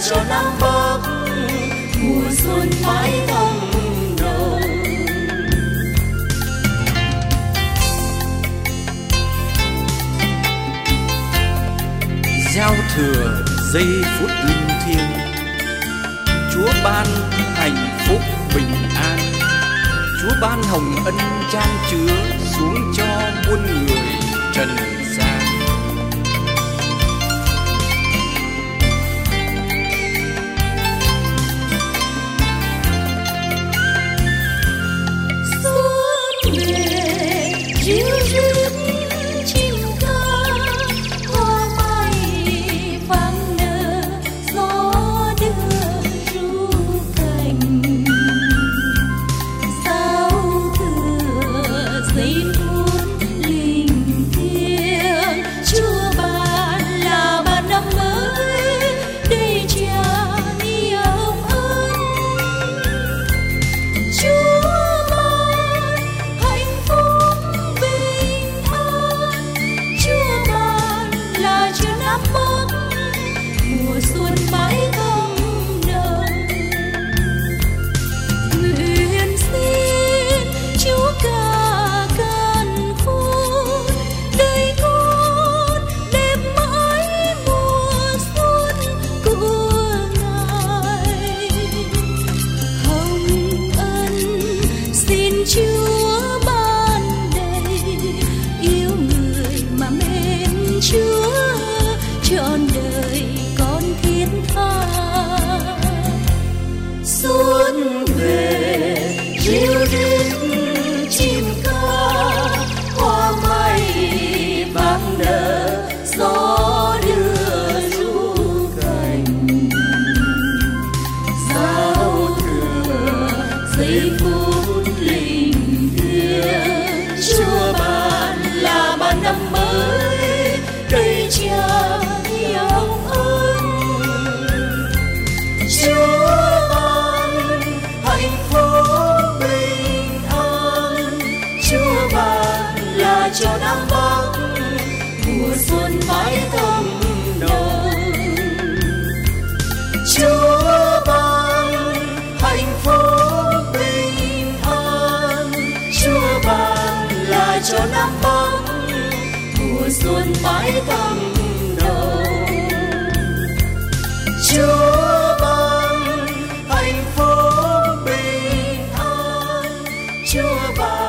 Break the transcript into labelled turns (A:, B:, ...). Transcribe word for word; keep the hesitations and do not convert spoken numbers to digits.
A: cho Nam Bắc mùa xuân mãi thăng đồng.
B: Giao thừa giây phút linh thiêng, Chúa ban hạnh phúc bình an, Chúa ban hồng ân chan chứa xuống cho muôn người trần gian.
A: Xuân về ríu rít chim ca, hoa mai vàng nở, gió đưa ru cành. Giao thừa giây phút linh thiêng, Chúa ban là ban năm mới đầy tràn yêu ân. Chúa ban hạnh phúc bình an, Chúa ban là cho Nam Bắc mùa xuân mãi thăng đồng. Nguyện xin Chúa cả căn khôn đời con đẹp mãi mùa xuân của Ngài. Hồng ân xin Chúa ban đầy, yêu người mà mến Chúa trọn đời con thiết tha. Xuân về ríu rít chim ca, hoa mai vàng nở, gió đưa ru cành. Giao thừa giây phút linh thiêng, Chúa ban là ban năm mới đầy tràn yêu ân. Chúa ban hạnh phúc bình an, Chúa ban là cho Nam Bắc mùa xuân mãi thăng đồng. Chúa ban hạnh phúc bình an, Chúa ban là cho Nam Bắc mùa xuân mãi thăng đồng. Chúa ban hạnh phúc bình an, Chúa ban